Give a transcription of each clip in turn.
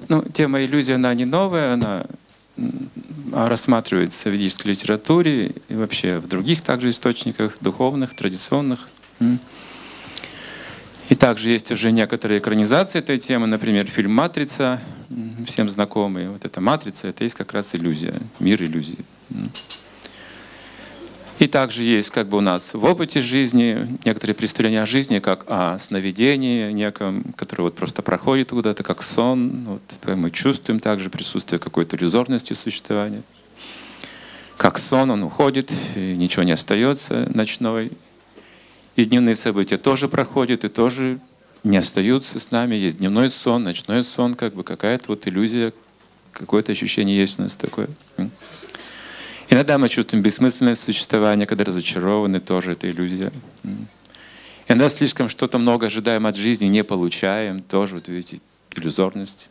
Ну, тема иллюзии, она не новая, она рассматривается в ведической литературе и вообще в других также источниках, духовных, традиционных. И также есть уже некоторые экранизации этой темы, например, фильм «Матрица», всем знакомый. Вот эта «Матрица» — это есть как раз иллюзия, мир иллюзий. И также есть как бы у нас в опыте жизни некоторые представления о жизни, как о сновидении неком, которое вот просто проходит куда-то, как сон. Вот, мы чувствуем также присутствие какой-то иллюзорности существования. Как сон, он уходит, и ничего не остается ночной. И дневные события тоже проходят, и тоже не остаются с нами. Есть дневной сон, ночной сон, как бы какая-то вот иллюзия, какое-то ощущение есть у нас такое. Иногда мы чувствуем бессмысленное существование, когда разочарованы, тоже это иллюзия. Иногда слишком что-то много ожидаем от жизни, не получаем, тоже, вот видите, иллюзорность.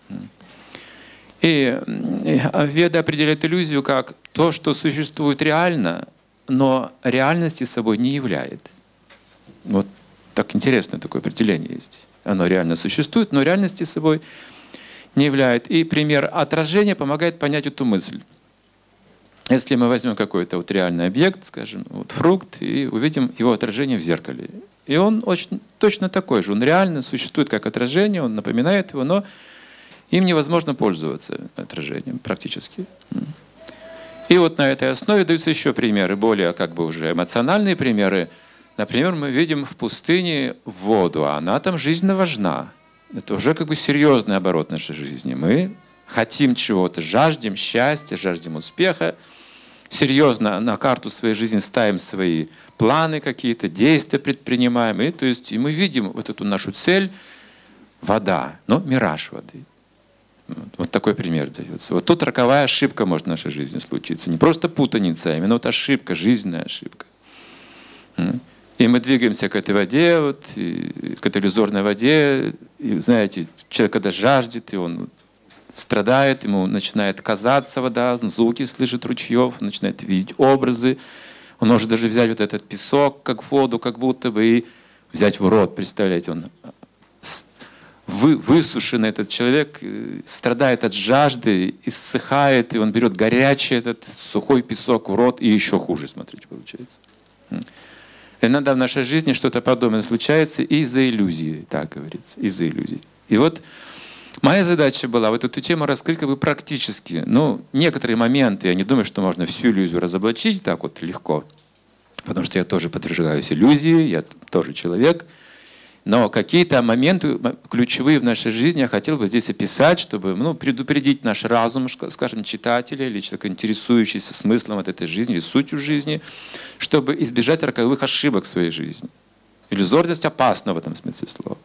И Веды определяют иллюзию как то, что существует реально, но реальности собой не является. Вот так интересное такое определение есть. Оно реально существует, но реальности собой не является. И пример отражения помогает понять эту мысль. Если мы возьмем какой-то вот реальный объект, скажем, вот фрукт, и увидим его отражение в зеркале. И он очень точно такой же. Он реально существует как отражение, он напоминает его, но им невозможно пользоваться отражением практически. И вот на этой основе даются еще примеры, более как бы уже эмоциональные примеры. Например, мы видим в пустыне воду, а она там жизненно важна. Это уже как бы серьезный оборот нашей жизни. Мы хотим чего-то, жаждем счастья, жаждем успеха. Серьезно на карту своей жизни ставим свои планы какие-то, действия предпринимаем. И, то есть, и мы видим вот эту нашу цель — вода, но мираж воды. Вот такой пример дается. Вот тут роковая ошибка может в нашей жизни случиться. Не просто путаница, а именно вот ошибка, жизненная ошибка. И мы двигаемся к этой воде, вот, к этой иллюзорной воде. И знаете, человек, когда жаждет, и он страдает, ему начинает казаться вода, звуки слышит ручьев, он начинает видеть образы. Он может даже взять вот этот песок, как воду, как будто бы, и взять в рот. Представляете, он высушенный этот человек, страдает от жажды, иссыхает, и он берет горячий этот сухой песок в рот, и еще хуже, смотрите, получается. Иногда в нашей жизни что-то подобное случается из-за иллюзии, так говорится, из-за иллюзий. И вот моя задача была вот эту тему раскрыть как бы практически. Ну, некоторые моменты, я не думаю, что можно всю иллюзию разоблачить так вот легко, потому что я тоже подвергаюсь иллюзии, я тоже человек. Но какие-то моменты ключевые в нашей жизни я хотел бы здесь описать, чтобы предупредить наш разум, скажем, читателя или человека, интересующийся смыслом от этой жизни или сутью жизни, чтобы избежать роковых ошибок в своей жизни. Иллюзорность опасна в этом смысле слова.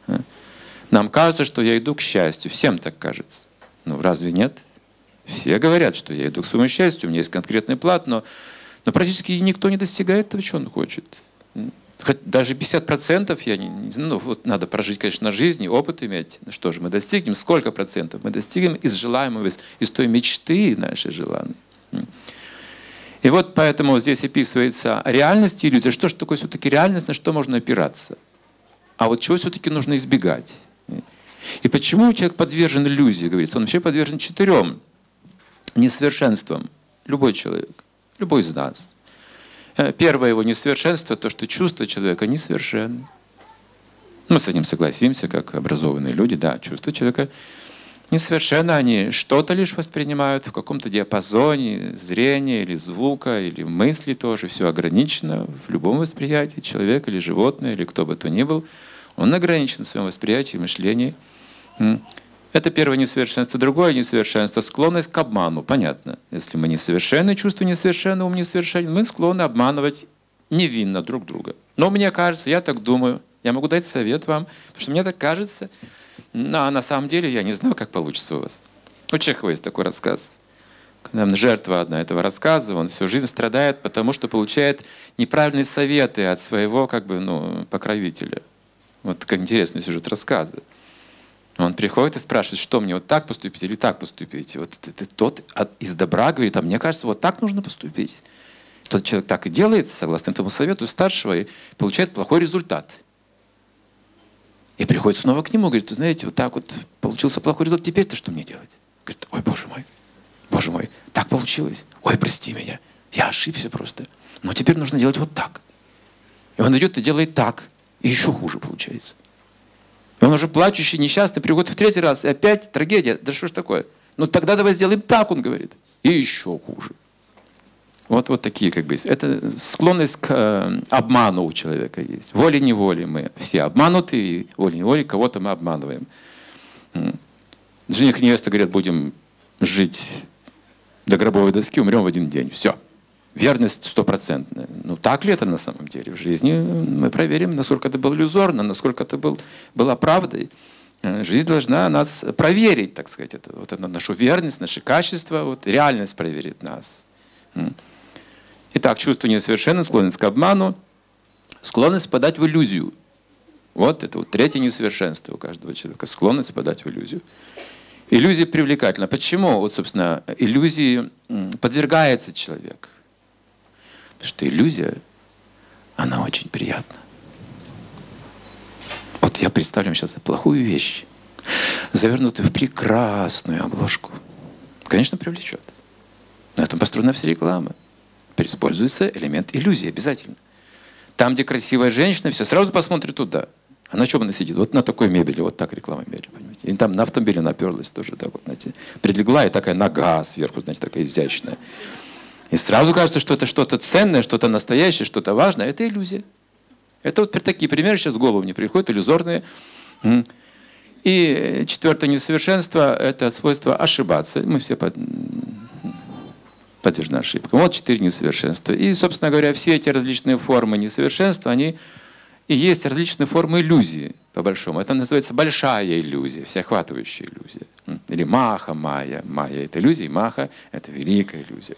Нам кажется, что я иду к счастью. Всем так кажется. Ну, разве нет? Все говорят, что я иду к своему счастью, у меня есть конкретный план, но практически никто не достигает того, чего он хочет. Хоть даже 50% я не знаю, ну, вот надо прожить, конечно, жизнь и опыт иметь. Ну, что же мы достигнем? Сколько процентов? Мы достигнем из желаемого, из той мечты нашей желанной. И вот поэтому здесь описывается реальность и иллюзия. Что же такое все-таки реальность, на что можно опираться? А вот чего все-таки нужно избегать? И почему человек подвержен иллюзии, говорится? Он вообще подвержен 4 несовершенствам. Любой человек, любой из нас. Первое его несовершенство — то, что чувства человека несовершенны. Мы с этим согласимся, как образованные люди. Да, чувства человека несовершенны. Они что-то лишь воспринимают в каком-то диапазоне зрения или звука, или мысли тоже. Все ограничено в любом восприятии. Человек или животное, или кто бы то ни был, он ограничен в своем восприятии, мышлении. Это первое несовершенство. Другое несовершенство — склонность к обману. Понятно. Если мы несовершенны, чувство несовершенны, ум несовершенен, мы склонны обманывать невинно друг друга. Но мне кажется, я так думаю, я могу дать совет вам, потому что мне так кажется, а на самом деле я не знаю, как получится у вас. У Чехова есть такой рассказ. Когда жертва одна этого рассказа, он всю жизнь страдает, потому что получает неправильные советы от своего покровителя. Вот как интересный сюжет рассказа. Он приходит и спрашивает, что мне, вот так поступить или так поступить? Вот тот из добра говорит, а мне кажется, вот так нужно поступить. Тот человек так и делает, согласно этому совету старшего, и получает плохой результат. И приходит снова к нему, говорит, вы знаете, вот так вот получился плохой результат, теперь-то что мне делать? Говорит, ой, Боже мой, так получилось. Ой, прости меня, я ошибся просто. Но теперь нужно делать вот так. И он идет и делает так. И еще хуже получается. И он уже плачущий, несчастный, приходит в третий раз, и опять трагедия. Да что ж такое? Ну тогда давай сделаем так, он говорит. И еще хуже. Вот такие как бы есть. Это склонность к обману у человека есть. Волей-неволей мы все обмануты, и волей-неволей кого-то мы обманываем. Жених и невеста говорят, будем жить до гробовой доски, умрем в один день. Все. Верность стопроцентная. Ну так ли это на самом деле? В жизни мы проверим, насколько это было иллюзорно, насколько это была правдой. Жизнь должна нас проверить, так сказать. Это нашу верность, наши качества. Вот, реальность проверит нас. Итак, чувство несовершенного, склонность к обману, склонность впадать в иллюзию. Вот это вот третье несовершенство у каждого человека. Склонность впадать в иллюзию. Иллюзия привлекательна. Почему? Вот, собственно, иллюзии подвергается человек. Потому что иллюзия, она очень приятна. Вот я представлю вам сейчас плохую вещь, завернутую в прекрасную обложку. Конечно, привлечет. На этом построена вся реклама. Используется элемент иллюзии обязательно. Там, где красивая женщина, все сразу посмотрят туда. А на чем она сидит? Вот на такой мебели, вот так реклама мебели, понимаете? И там на автомобиле наперлась тоже так вот, знаете. Прилегла, и такая нога сверху, знаете, такая изящная. И сразу кажется, что это что-то ценное, что-то настоящее, что-то важное. Это иллюзия. Это вот такие примеры сейчас в голову мне приходят, иллюзорные. И четвертое несовершенство – это свойство ошибаться. Мы все подвержены ошибкам. Вот 4 несовершенства. И, собственно говоря, все эти различные формы несовершенства, они и есть различные формы иллюзии, по-большому. Это называется большая иллюзия, всеохватывающая иллюзия. Или маха, майя. Майя – это иллюзия, маха – это великая иллюзия.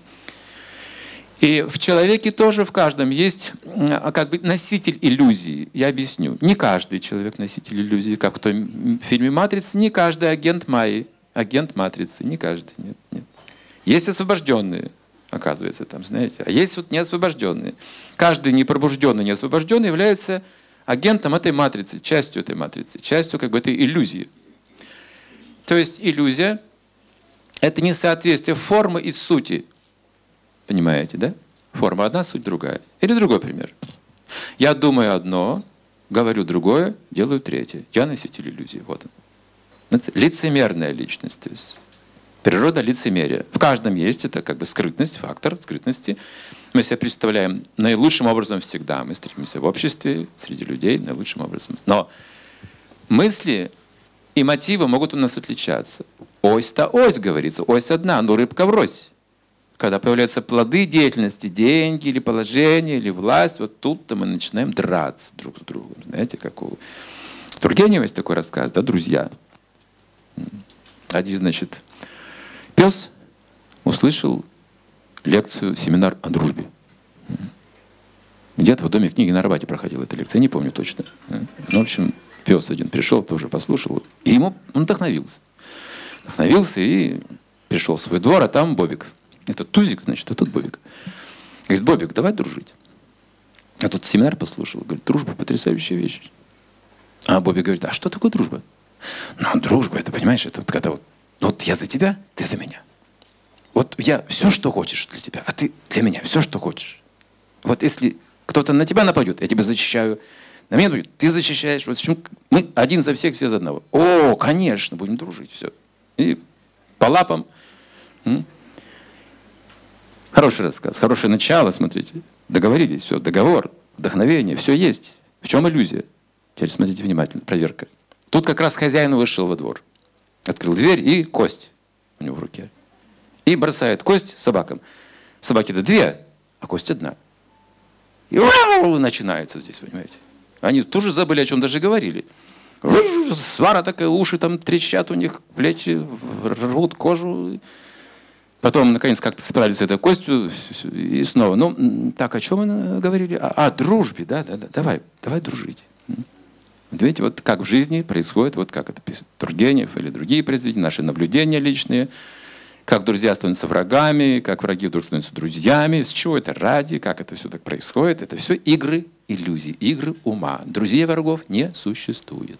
И в человеке тоже, в каждом, есть как бы носитель иллюзии. Я объясню. Не каждый человек носитель иллюзии, как в том фильме «Матрица», не каждый агент майи, агент матрицы, не каждый, нет. Есть освобожденные, оказывается, там, знаете, а есть вот неосвобожденные. Каждый непробужденный, неосвобожденный является агентом этой матрицы, частью этой матрицы, частью как бы этой иллюзии. То есть иллюзия – это несоответствие формы и сути. Понимаете, да? Форма одна, суть другая. Или другой пример. Я думаю одно, говорю другое, делаю третье. Я носитель иллюзии. Вот он. Это лицемерная личность. То есть природа лицемерия. В каждом есть это как бы скрытность, фактор скрытности. Мы себя представляем наилучшим образом всегда. Мы стремимся в обществе, среди людей наилучшим образом. Но мысли и мотивы могут у нас отличаться. Ось-то ось, говорится, ось одна, но рыбка врозь. Когда появляются плоды деятельности, деньги или положение, или власть, вот тут-то мы начинаем драться друг с другом. Знаете, как у Тургенева есть такой рассказ, да, «Друзья». Один, значит, пес услышал лекцию, семинар о дружбе. Где-то в Доме книги на Арбате проходила эта лекция, я не помню точно. Ну, в общем, пес один пришел, тоже послушал, и он вдохновился. Вдохновился и пришел в свой двор, а там Бобик. Это Тузик, значит, а тут Бобик. Говорит, Бобик, давай дружить. Я тут семинар послушал. Говорит, дружба – потрясающая вещь. А Бобик говорит, а что такое дружба? Ну, дружба, это, понимаешь, это вот когда вот я за тебя, ты за меня. Вот я все, что хочешь для тебя, а ты для меня все, что хочешь. Вот если кто-то на тебя нападет, я тебя защищаю. На меня нападет, ты защищаешь. Вот мы один за всех, все за одного. О, конечно, будем дружить. Все. И по лапам. Хороший рассказ, хорошее начало, смотрите. Договорились, все, договор, вдохновение, все есть. В чем иллюзия? Теперь смотрите внимательно, проверка. Тут как раз хозяин вышел во двор. Открыл дверь и кость у него в руке. И бросает кость собакам. Собаки-то 2, а кость 1. И начинается здесь, понимаете. Они тоже забыли, о чем даже говорили. Свара такая, уши там трещат у них, плечи рвут кожу. Потом, наконец, как-то справились с этой костью, и снова. Ну, так, о чем мы говорили? О дружбе, да, давай дружить. Вот видите, вот как в жизни происходит, вот как это пишет Тургенев или другие произведения, наши наблюдения личные, как друзья становятся врагами, как враги вдруг становятся друзьями, с чего это ради, как это все так происходит. Это все игры иллюзий, игры ума. Друзей врагов не существует.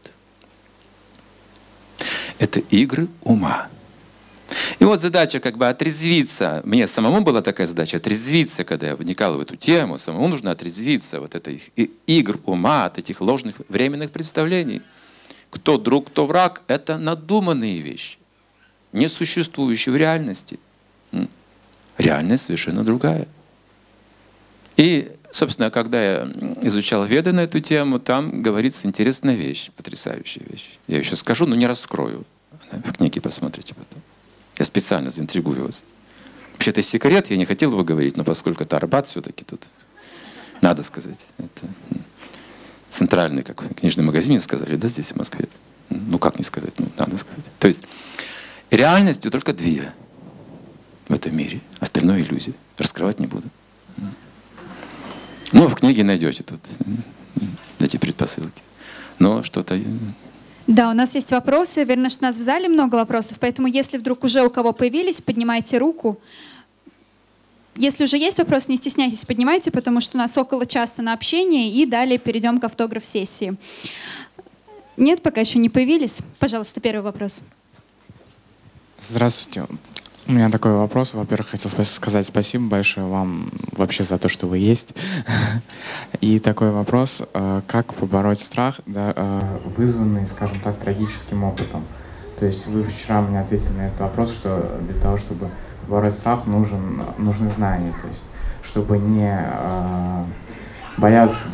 Это игры ума. И вот задача как бы отрезвиться. Мне самому была такая задача отрезвиться, когда я вникал в эту тему. Самому нужно отрезвиться от этих игр ума, от этих ложных временных представлений. Кто друг, кто враг — это надуманные вещи, не существующие в реальности. Реальность совершенно другая. И, собственно, когда я изучал Веды на эту тему, там говорится интересная вещь, потрясающая вещь. Я ее сейчас скажу, но не раскрою. В книге посмотрите потом. Я специально заинтригую вас. Вообще, это секрет, я не хотел его говорить, но поскольку это Арбат, все-таки тут надо сказать. Это центральный, как в книжном магазине сказали, да, здесь в Москве. Ну, как не сказать, ну, надо сказать. То есть реальности только две в этом мире. Остальное иллюзия. Раскрывать не буду. Ну, в книге найдете тут эти предпосылки. Но что-то... Да, у нас есть вопросы. Верно, что у нас в зале много вопросов, поэтому если вдруг уже у кого появились, поднимайте руку. Если уже есть вопрос, не стесняйтесь, поднимайте, потому что у нас около часа на общение, и далее перейдем к автограф-сессии. Нет, пока еще не появились. Пожалуйста, первый вопрос. Здравствуйте. У меня такой вопрос. Во-первых, хотел сказать спасибо большое вам вообще за то, что вы есть. И такой вопрос. Как побороть страх, вызванный, скажем так, трагическим опытом? То есть вы вчера мне ответили на этот вопрос, что для того, чтобы побороть страх, нужны знания. То есть чтобы не бояться,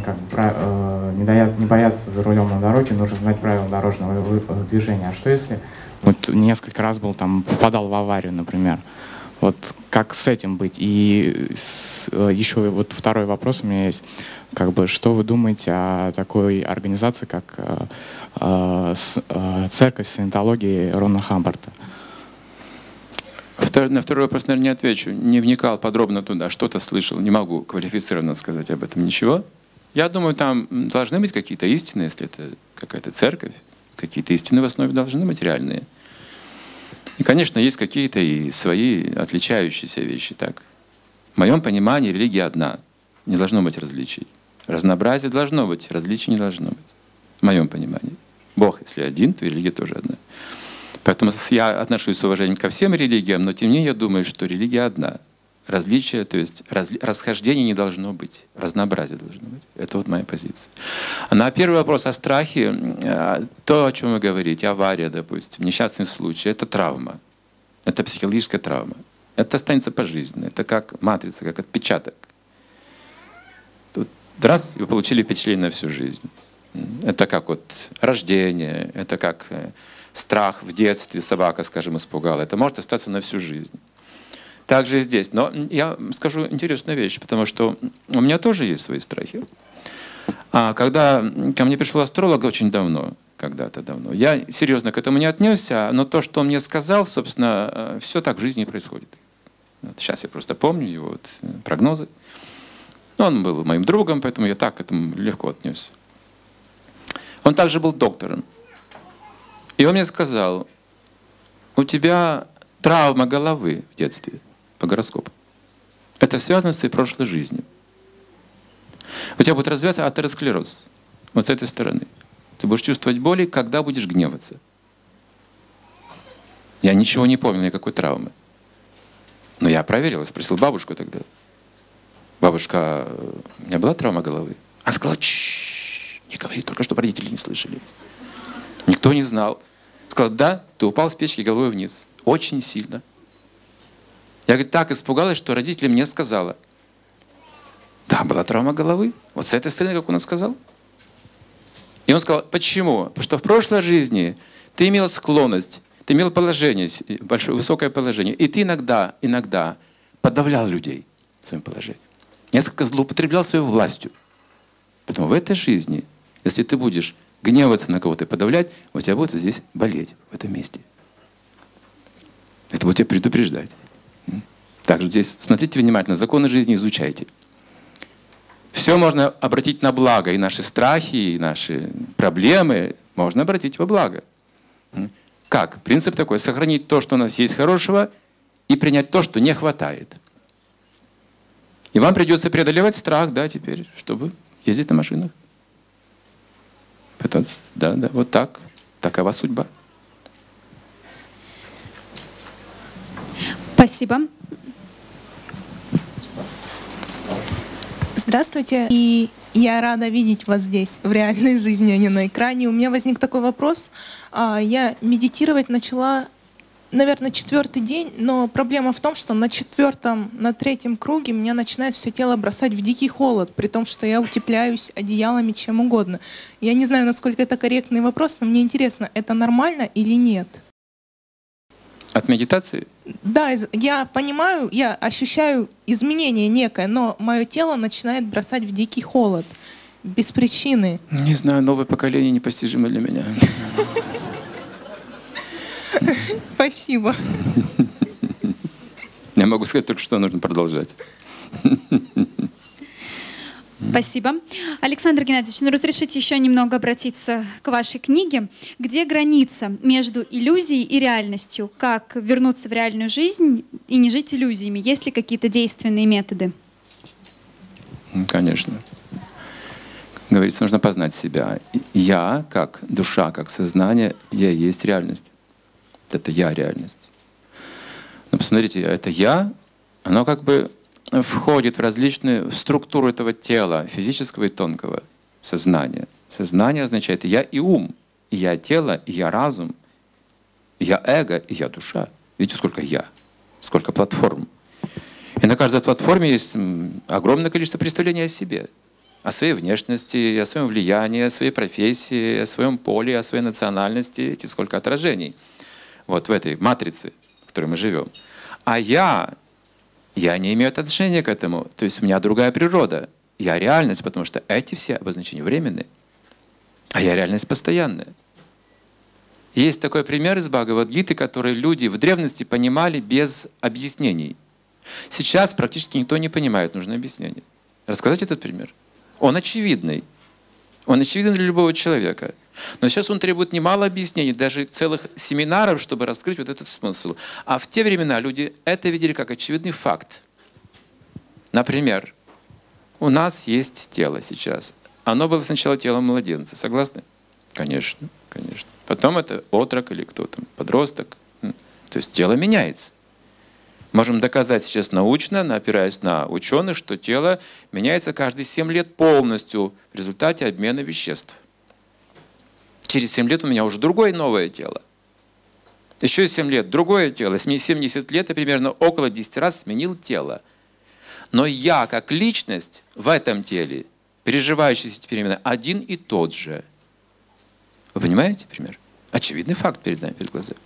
не бояться за рулем на дороге, нужно знать правила дорожного движения. А что если вот несколько раз попадал в аварию, например? Вот как с этим быть? И еще вот второй вопрос у меня есть. Что вы думаете о такой организации, как Церковь Саентологии Рона Хаббарда? На второй вопрос, наверное, не отвечу. Не вникал подробно туда, что-то слышал. Не могу квалифицированно сказать об этом ничего. Я думаю, там должны быть какие-то истины, если это какая-то церковь. Какие-то истины в основе должны быть реальные. И, конечно, есть какие-то и свои отличающиеся вещи. Так. В моем понимании религия одна. Не должно быть различий. Разнообразие должно быть, различий не должно быть. В моем понимании. Бог, если один, то и религия тоже одна. Поэтому я отношусь с уважением ко всем религиям, но тем не менее я думаю, что религия одна. Различия, то есть расхождений не должно быть, разнообразие должно быть. Это вот моя позиция. А на первый вопрос о страхе, то, о чем вы говорите, авария, допустим, несчастный случай, это травма. Это психологическая травма. Это останется пожизненно. Это как матрица, как отпечаток. Тут раз, и вы получили впечатление на всю жизнь. Это как вот рождение, это как страх в детстве, собака, скажем, испугала. Это может остаться на всю жизнь. Так же и здесь. Но я скажу интересную вещь, потому что у меня тоже есть свои страхи. Когда ко мне пришел астролог очень давно, когда-то давно, я серьезно к этому не отнесся, но то, что он мне сказал, собственно, все так в жизни и происходит. Вот сейчас я просто помню его прогнозы. Он был моим другом, поэтому я так к этому легко отнесся. Он также был доктором. И он мне сказал: у тебя травма головы в детстве по гороскопу. Это связано с твоей прошлой жизнью. У тебя будет развиваться атеросклероз. Вот с этой стороны. Ты будешь чувствовать боли, когда будешь гневаться. Я ничего не помню, никакой травмы. Но я проверил, спросил бабушку тогда. Бабушка, у меня была травма головы? Она сказала: не говори, только чтобы родители не слышали. Никто не знал. Сказал: да, ты упал с печки головой вниз. Очень сильно. Я, говорит, так испугалась, что родителям мне сказала. Да, была травма головы. Вот с этой стороны, как он сказал. И он сказал: почему? Потому что в прошлой жизни ты имел склонность, ты имел положение, большое, высокое положение. И ты иногда подавлял людей своим положением. Несколько злоупотреблял своей властью. Поэтому в этой жизни, если ты будешь гневаться на кого-то и подавлять, у тебя будет здесь болеть, в этом месте. Это будет тебя предупреждать. Также здесь смотрите внимательно, законы жизни изучайте. Все можно обратить на благо, и наши страхи, и наши проблемы можно обратить во благо. Как? Принцип такой: сохранить то, что у нас есть хорошего, и принять то, что не хватает. И вам придется преодолевать страх, да, теперь, чтобы ездить на машинах. Пытаться, да, вот так. Такова судьба. Спасибо. Здравствуйте. И я рада видеть вас здесь, в реальной жизни, а не на экране. У меня возник такой вопрос. Я медитировать начала, наверное, 4-й день, но проблема в том, что на 4-м, на 3-м круге меня начинает все тело бросать в дикий холод, при том, что я утепляюсь одеялами, чем угодно. Я не знаю, насколько это корректный вопрос, но мне интересно, это нормально или нет? От медитации? Да, я понимаю, я ощущаю изменение некое, но мое тело начинает бросать в дикий холод. Без причины. Не знаю, новое поколение непостижимо для меня. Спасибо. Я могу сказать только, что нужно продолжать. Спасибо. Александр Геннадьевич, ну разрешите еще немного обратиться к вашей книге. Где граница между иллюзией и реальностью? Как вернуться в реальную жизнь и не жить иллюзиями? Есть ли какие-то действенные методы? Конечно. Как говорится, нужно познать себя. Я, как душа, как сознание, я и есть реальность. Это я реальность. Но посмотрите, это я, оно как бы входит в различные структуры этого тела, физического и тонкого сознания. Сознание означает я и ум, и я тело, и я разум, и я эго, и я душа. Видите, сколько я, сколько платформ. И на каждой платформе есть огромное количество представлений о себе, о своей внешности, о своем влиянии, о своей профессии, о своем поле, о своей национальности. Видите, сколько отражений вот в этой матрице, в которой мы живем. А я не имею отношения к этому. То есть у меня другая природа. Я реальность, потому что эти все обозначения временные, а я реальность постоянная. Есть такой пример из Бхагавад-гиты, который люди в древности понимали без объяснений. Сейчас практически никто не понимает, нужно объяснение. Рассказать этот пример. Он очевидный. Он очевиден для любого человека. Но сейчас он требует немало объяснений, даже целых семинаров, чтобы раскрыть вот этот смысл. А в те времена люди это видели как очевидный факт. Например, у нас есть тело сейчас. Оно было сначала телом младенца. Согласны? Конечно, конечно. Потом это отрок или кто там, подросток. То есть тело меняется. Можем доказать сейчас научно, опираясь на ученых, что тело меняется каждые 7 лет полностью в результате обмена веществ. Через 7 лет у меня уже другое новое тело. Еще 7 лет другое тело. 70 лет я примерно около 10 раз сменил тело. Но я, как личность в этом теле, переживающий эти перемены, один и тот же. Вы понимаете пример? Очевидный факт перед нами, перед глазами.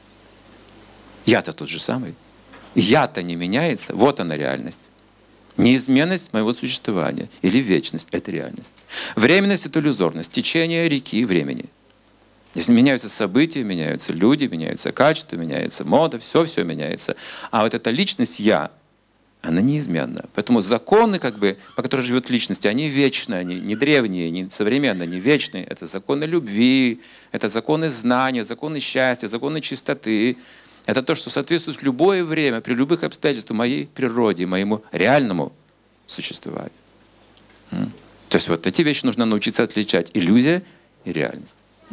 Я-то тот же самый. Я-то не меняется. Вот она реальность. Неизменность моего существования или вечность — это реальность. Временность — это иллюзорность, течение реки времени. Здесь меняются события, меняются люди, меняются качества, меняется мода, все меняется. А вот эта личность «я», она неизменна. Поэтому законы, по которым живет личность, они вечные, они не древние, не современные, они вечные. Это законы любви, это законы знания, законы счастья, законы чистоты. Это то, что соответствует в любое время, при любых обстоятельствах моей природе, моему реальному существованию. То есть вот эти вещи нужно научиться отличать: иллюзия и реальность.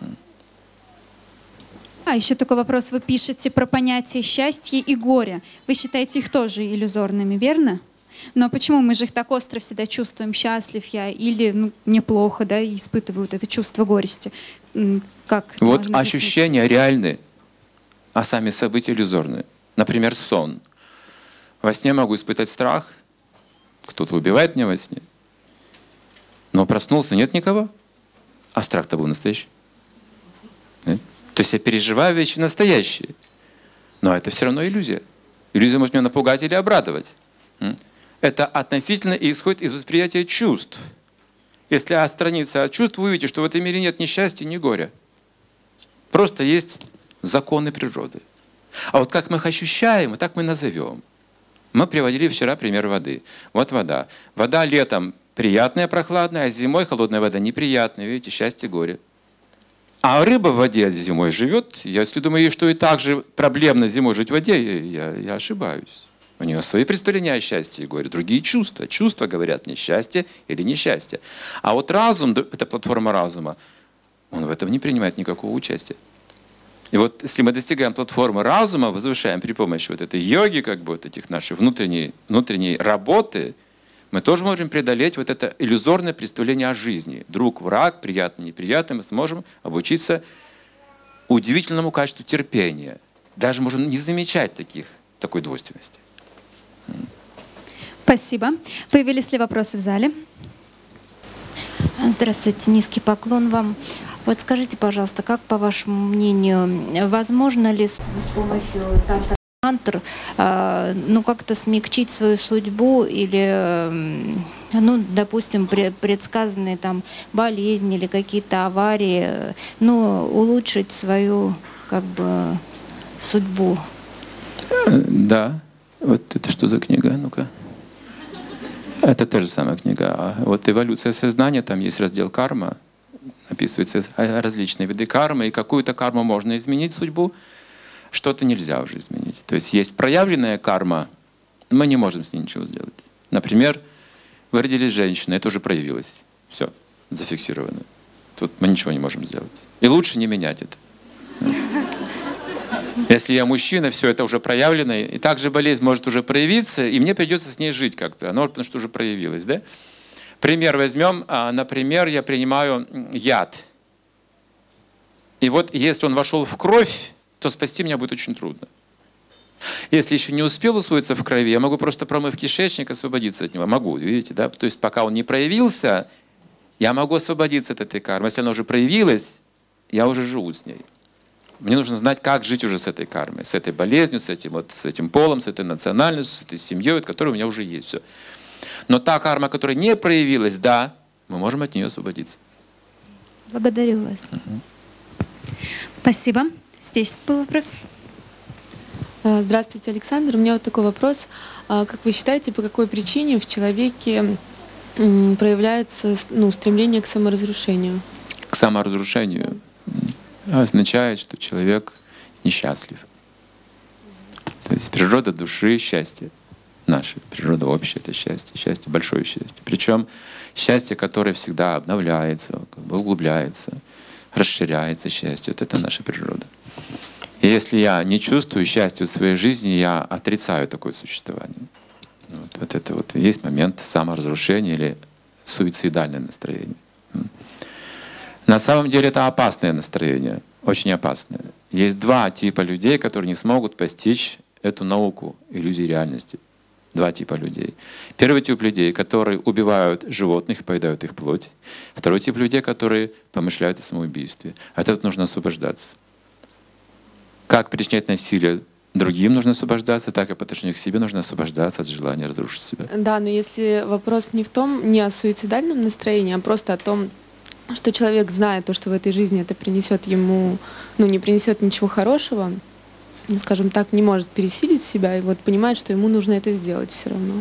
А еще такой вопрос. Вы пишете про понятие счастья и горя. Вы считаете их тоже иллюзорными, верно? Но почему мы же их так остро всегда чувствуем? Счастлив я или мне плохо, да, и испытываю вот это чувство горести. Как это вот можно объяснить? ощущения реальны, а сами события иллюзорны. Например, сон. Во сне могу испытать страх. Кто-то убивает меня во сне. Но проснулся, нет никого. А страх-то был настоящий. Нет? То есть я переживаю вещи настоящие. Но это все равно иллюзия. Иллюзия может меня напугать или обрадовать. Это относительно и исходит из восприятия чувств. Если отстраниться от чувств, вы увидите, что в этом мире нет ни счастья, ни горя. Просто есть законы природы. А вот как мы их ощущаем, и так мы назовем. Мы приводили вчера пример воды. Вот вода. Вода летом приятная, прохладная, а зимой холодная вода неприятная. Видите, счастье, горе. А рыба в воде зимой живет. Я если думаю, что и так же проблемно зимой жить в воде, я ошибаюсь. У нее свои представления о счастье и горе, другие чувства. Чувства говорят мне счастье или несчастье. А вот разум, это платформа разума, он в этом не принимает никакого участия. И вот если мы достигаем платформы разума, возвышаем при помощи вот этой йоги, как бы вот этих нашей внутренней работы, мы тоже можем преодолеть вот это иллюзорное представление о жизни. Друг, враг, приятный, неприятный, мы сможем обучиться удивительному качеству терпения. Даже можем не замечать такой двойственности. Спасибо. Появились ли вопросы в зале? Здравствуйте, низкий поклон вам. Вот скажите, пожалуйста, как, по вашему мнению, возможно ли с помощью тантр как-то смягчить свою судьбу или, допустим, предсказанные там болезни или какие-то аварии, улучшить свою судьбу? Да. Вот это что за книга? Ну-ка. Это та же самая книга. Вот «Эволюция сознания», там есть раздел «Карма». Описываются различные виды кармы, и какую-то карму можно изменить судьбу, что-то нельзя уже изменить. То есть есть проявленная карма, мы не можем с ней ничего сделать. Например, вы родились женщиной, это уже проявилось. Все, зафиксировано. Тут мы ничего не можем сделать. И лучше не менять это. Если я мужчина, все это уже проявлено, и также болезнь может уже проявиться, и мне придется с ней жить как-то, потому что уже проявилось, да? Пример возьмем. Например, я принимаю яд. И вот если он вошел в кровь, то спасти меня будет очень трудно. Если еще не успел усвоиться в крови, я могу просто, промыв кишечник, освободиться от него. Могу, видите, да? То есть пока он не проявился, я могу освободиться от этой кармы. Если она уже проявилась, я уже живу с ней. Мне нужно знать, как жить уже с этой кармой, с этой болезнью, с этим полом, с этой национальностью, с этой семьей, которая у меня уже есть. Все. Но та карма, которая не проявилась, да, мы можем от нее освободиться. Благодарю вас. Спасибо. Здесь был вопрос. Здравствуйте, Александр. У меня вот такой вопрос. Как вы считаете, по какой причине в человеке проявляется стремление к саморазрушению? К саморазрушению означает, что человек несчастлив. То есть природа души — счастье. Наша природа общая — это счастье. Счастье — большое счастье. Причем счастье, которое всегда обновляется, углубляется, расширяется счастье. Вот это наша природа. И если я не чувствую счастья в своей жизни, я отрицаю такое существование. Вот это вот есть момент саморазрушения или суицидальное настроение. На самом деле это опасное настроение, очень опасное. Есть два типа людей, которые не смогут постичь эту науку иллюзии реальности. Два типа людей. Первый тип людей, которые убивают животных и поедают их плоть. Второй тип людей, которые помышляют о самоубийстве. От этого нужно освобождаться. Как причинять насилие другим нужно освобождаться, так и по отношению к себе нужно освобождаться от желания разрушить себя. Да, но если вопрос не о суицидальном настроении, а просто о том, что человек, зная то, что в этой жизни это принесет ему, не принесет ничего хорошего, скажем так, не может пересилить себя и вот понимает, что ему нужно это сделать все равно.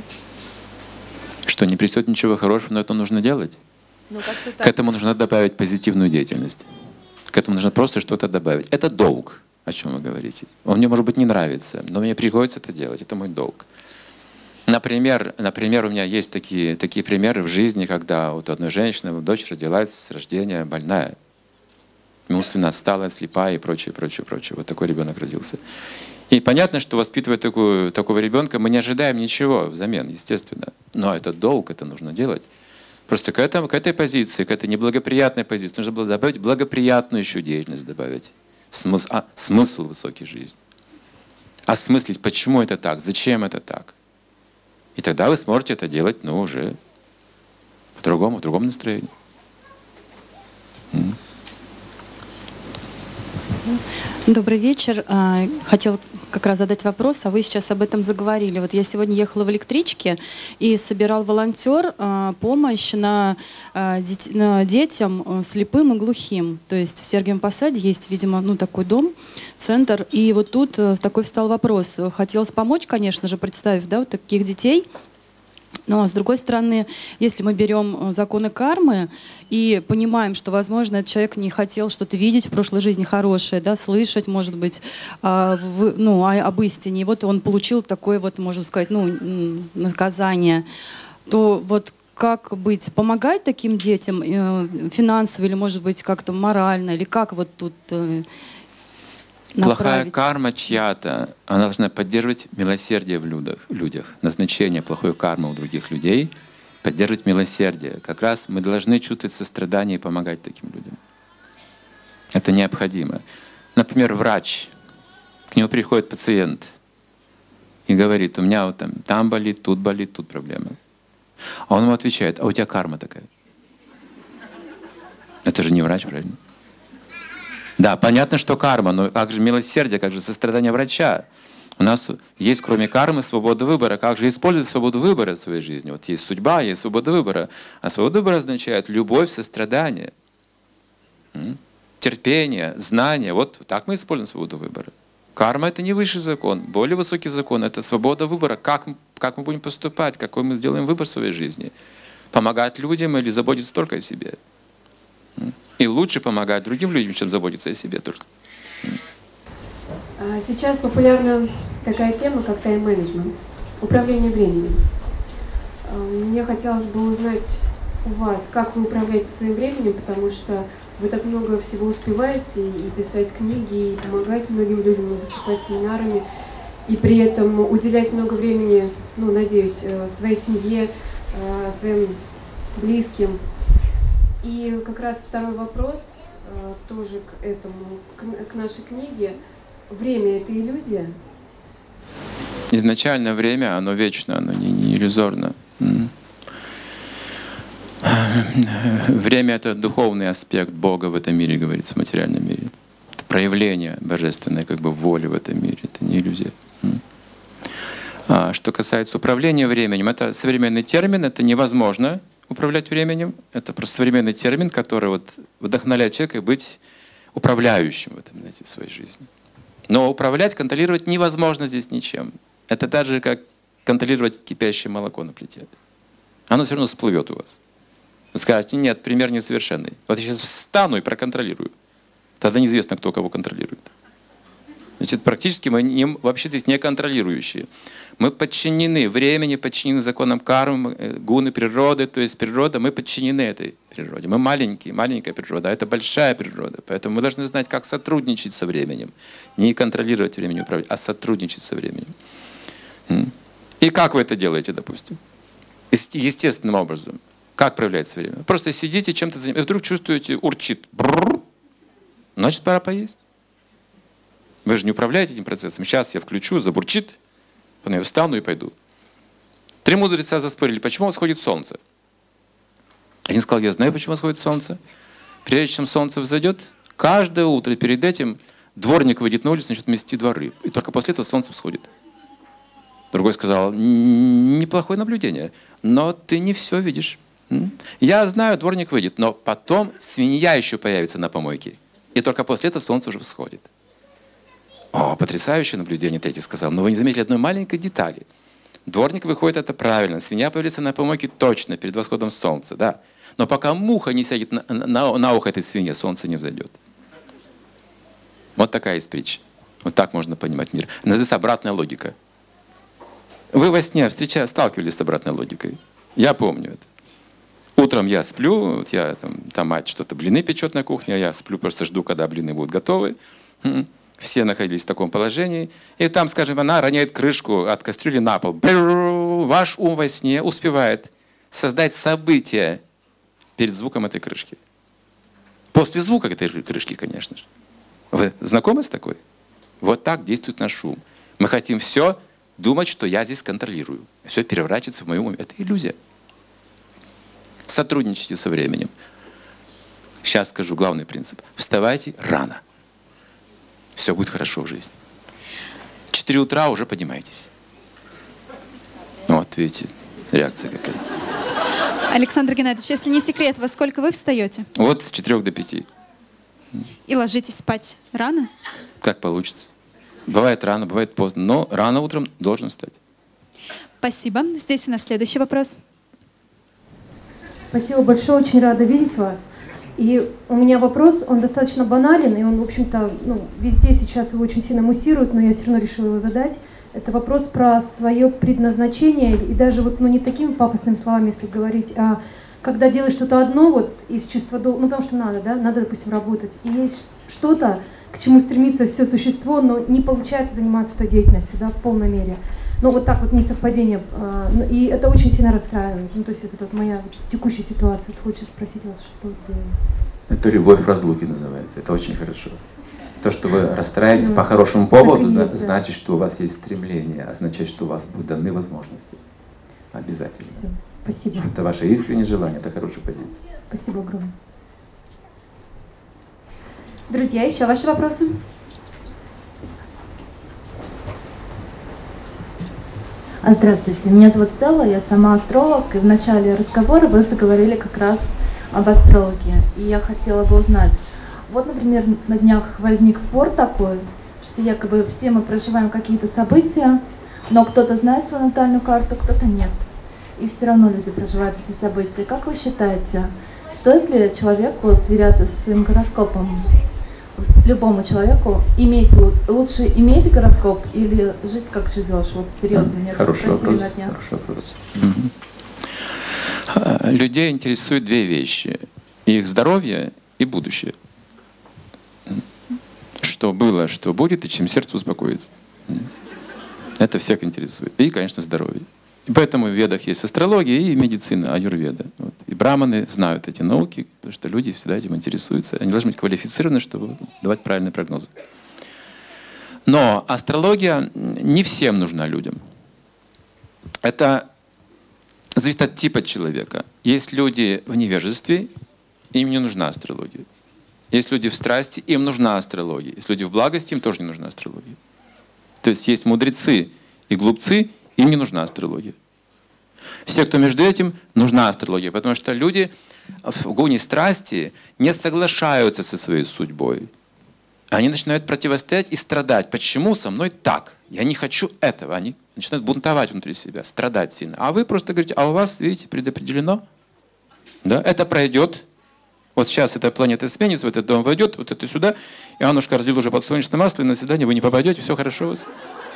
Что не принесет ничего хорошего, но это нужно делать. К этому нужно добавить позитивную деятельность. К этому нужно просто что-то добавить. Это долг, о чем вы говорите. Он мне, может быть, не нравится, но мне приходится это делать. Это мой долг. Например, у меня есть такие примеры в жизни, когда вот одной женщины дочь родилась с рождения больная, умственно отсталая, слепая и прочее. Вот такой ребенок родился. И понятно, что воспитывая такого ребенка, мы не ожидаем ничего взамен, естественно. Но это долг, это нужно делать. Просто к этой позиции, к этой неблагоприятной позиции нужно было добавить благоприятную еще деятельность, добавить смысл высокой жизни. Осмыслить, почему это так, зачем это так. И тогда вы сможете это делать, уже в другом настроении. Добрый вечер. Хотела как раз задать вопрос, а вы сейчас об этом заговорили. Вот я сегодня ехала в электричке и собирал волонтер помощь на детям слепым и глухим. То есть в Сергиевом Посаде есть, видимо, такой дом, центр. И вот тут такой встал вопрос. Хотелось помочь, конечно же, представив, вот таких детей. Но, с другой стороны, если мы берем законы кармы и понимаем, что, возможно, этот человек не хотел что-то видеть в прошлой жизни хорошее, да, слышать, может быть, об истине, и вот он получил такое вот, можно сказать, наказание, то вот как быть? Помогать таким детям финансово или, может быть, как-то морально? Или как вот тут направить? Плохая карма чья-то, она должна поддерживать милосердие в людях. Назначение плохой кармы у других людей — поддерживать милосердие. Как раз мы должны чувствовать сострадание и помогать таким людям. Это необходимо. Например, врач, к нему приходит пациент и говорит: у меня вот там болит, тут проблема. А он ему отвечает: а у тебя карма такая. Это же не врач, правильно? Да, понятно, что карма, но как же милосердие, как же сострадание врача? У нас есть, кроме кармы, свобода выбора. Как же использовать свободу выбора в своей жизни? Вот есть судьба, есть свобода выбора. А свобода выбора означает любовь, сострадание, терпение, знание. Вот так мы используем свободу выбора. Карма — это не высший закон. Более высокий закон — это свобода выбора. Как мы будем поступать, какой мы сделаем выбор в своей жизни. Помогать людям или заботиться только о себе. И лучше помогать другим людям, чем заботиться о себе только. Сейчас популярна такая тема, как тайм-менеджмент, управление временем. Мне хотелось бы узнать у вас, как вы управляете своим временем, потому что вы так много всего успеваете, и писать книги, и помогать многим людям, и выступать с семинарами, и при этом уделять много времени, надеюсь, своей семье, своим близким. И как раз второй вопрос тоже к этому, к нашей книге. Время — это иллюзия? Изначально время, оно вечно, оно не иллюзорно. Время — это духовный аспект Бога в этом мире, говорится, в материальном мире. Это проявление божественной воли в этом мире, это не иллюзия. Что касается управления временем, это современный термин, это невозможно управлять временем. Это просто современный термин, который вдохновляет человека быть управляющим в этом, в своей жизни. Но управлять, контролировать невозможно здесь ничем. Это так же, как контролировать кипящее молоко на плите. Оно все равно всплывет у вас. Вы скажете: нет, пример несовершенный. Вот я сейчас встану и проконтролирую. Тогда неизвестно, кто кого контролирует. Значит, практически мы вообще здесь не контролирующие. Мы подчинены времени, подчинены законам кармы, гуны природы, то есть природа, мы подчинены этой природе. Мы маленькая природа, а это большая природа. Поэтому мы должны знать, как сотрудничать со временем. Не контролировать время, не управлять, а сотрудничать со временем. И как вы это делаете, допустим? Естественным образом. Как проявляется время? Просто сидите, чем-то занимаетесь, и вдруг чувствуете, урчит. Значит, пора поесть. Вы же не управляете этим процессом. Сейчас я включу, забурчит, потом я встану и пойду. 3 мудреца заспорили, почему восходит солнце. Один сказал: я знаю, почему восходит солнце. Прежде чем солнце взойдет, каждое утро перед этим дворник выйдет на улицу, начнет мести дворы. И только после этого солнце всходит. Другой сказал: неплохое наблюдение, но ты не все видишь. Я знаю, дворник выйдет, но потом свинья еще появится на помойке. И только после этого солнце уже всходит. О, потрясающее наблюдение, третий сказал. Но вы не заметили одной маленькой детали. Дворник выходит, это правильно. Свинья появится на помойке точно перед восходом солнца. Да. Но пока муха не сядет на ухо этой свиньи, солнце не взойдет. Вот такая есть притча. Вот так можно понимать мир. Называется обратная логика. Вы во сне сталкивались с обратной логикой. Я помню это. Утром я сплю, там мать что-то блины печет на кухне, а я сплю, просто жду, когда блины будут готовы. Все находились в таком положении. И там, скажем, она роняет крышку от кастрюли на пол. Ваш ум во сне успевает создать событие перед звуком этой крышки. После звука этой крышки, конечно же. Вы знакомы с такой? Вот так действует наш ум. Мы хотим все думать, что я здесь контролирую. Все переворачивается в моем уме. Это иллюзия. Сотрудничайте со временем. Сейчас скажу главный принцип. Вставайте рано. Все будет хорошо в жизни. 4 утра уже поднимайтесь. Вот, видите, реакция какая. Александр Геннадьевич, если не секрет, во сколько вы встаете? Вот с 4 до 5. И ложитесь спать рано? Как получится. Бывает рано, бывает поздно, но рано утром должен встать. Спасибо. Здесь у нас следующий вопрос. Спасибо большое, очень рада видеть вас. И у меня вопрос, он достаточно банален, и он, в общем-то, везде сейчас его очень сильно муссируют, но я все равно решила его задать. Это вопрос про свое предназначение, и даже не такими пафосными словами, если говорить, а когда делаешь что-то одно, из чувства долга, потому что надо, да, надо, допустим, работать, и есть что-то, к чему стремится все существо, но не получается заниматься той деятельностью, да, в полной мере. Так несовпадение. И это очень сильно расстраивает. То есть это моя текущая ситуация. Хочется спросить вас, что делать. Это любовь в разлуке называется. Это очень хорошо. То, что вы расстраиваетесь по хорошему поводу, значит, что у вас есть стремление, означает, что у вас будут даны возможности. Обязательно. Все. Спасибо. Это ваше искреннее желание, это хорошая позиция. Спасибо огромное. Друзья, еще ваши вопросы? Здравствуйте, меня зовут Стелла, я сама астролог, и в начале разговора вы заговорили как раз об астрологии. И я хотела бы узнать, например, на днях возник спор такой, что якобы все мы проживаем какие-то события, но кто-то знает свою натальную карту, кто-то нет. И все равно люди проживают эти события. Как вы считаете, стоит ли человеку сверяться со своим гороскопом? Любому человеку лучше иметь гороскоп или жить как живешь? Серьезно, меня хороший вопрос. На днях. Хороший вопрос. Людей интересуют две вещи: их здоровье и будущее. Что было, что будет, и чем сердце успокоится. Это всех интересует. И, конечно, здоровье. И поэтому в ведах есть астрология и медицина, аюрведа. И браманы знают эти науки, потому что люди всегда этим интересуются. Они должны быть квалифицированы, чтобы давать правильные прогнозы. Но астрология не всем нужна людям. Это зависит от типа человека. Есть люди в невежестве, им не нужна астрология. Есть люди в страсти, им нужна астрология. Есть люди в благости, им тоже не нужна астрология. То есть мудрецы и глупцы, им не нужна астрология. Все, кто между этим, нужна астрология, потому что люди в гоне страсти не соглашаются со своей судьбой. Они начинают противостоять и страдать. Почему со мной так? Я не хочу этого. Они начинают бунтовать внутри себя, страдать сильно. А вы просто говорите, а у вас, видите, предопределено. Да? Это пройдет. Вот сейчас эта планета сменится, этот дом войдет, вот это сюда, и Аннушка родила уже подсолнечное масло, и на свидание вы не попадете, все хорошо у вас.